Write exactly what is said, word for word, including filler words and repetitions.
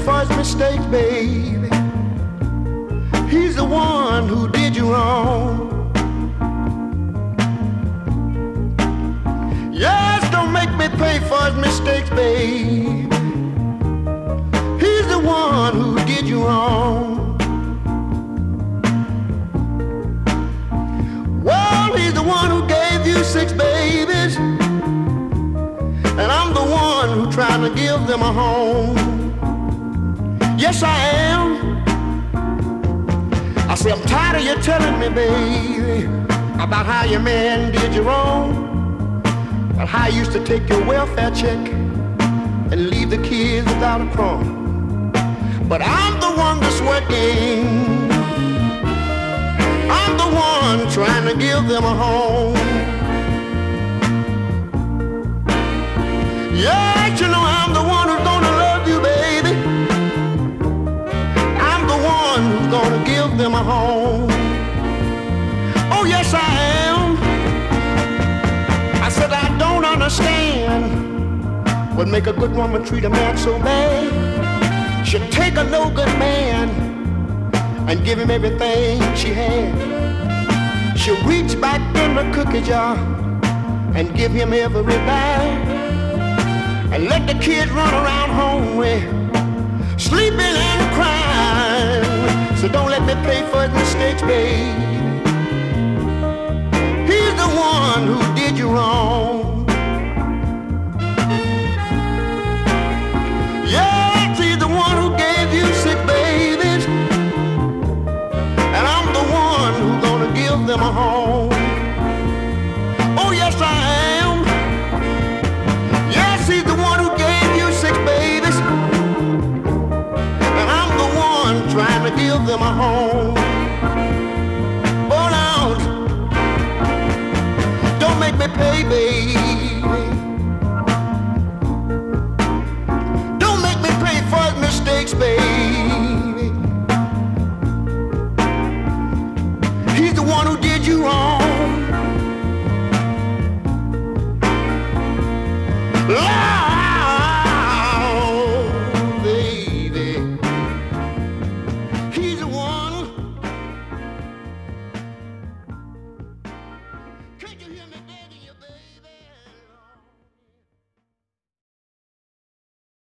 for his mistakes, baby. He's the one who did you wrong. Yes, don't make me pay for his mistakes, baby. He's the one who did you wrong. Well, he's the one who gave you six babies, and I'm the one who trying to give them a home. Yes, I am. I say I'm tired of you telling me, baby, about how your man did you wrong, about how you used to take your welfare check and leave the kids without a crumb. But I'm the one that's working. I'm the one trying to give them a home. Yeah, you know I'm the one who's gonna love you, baby. I'm the one who's gonna give them a home. Oh, yes, I am. I said I don't understand what make a good woman treat a man so bad. She'll take a no good man and give him everything she had. She'll reach back in the cookie jar and give him every bag, and let the kids run around home with sleeping and crying. So don't let me pay for his mistakes, babe. He's the one who did you wrong. Yes, he's the one who gave you six babies, and I'm the one who's gonna give them a home. Oh, yes, I am. Yes, he's the one who gave you six babies, and I'm the one trying to give them a home. Oh, now, don't make me pay, babe.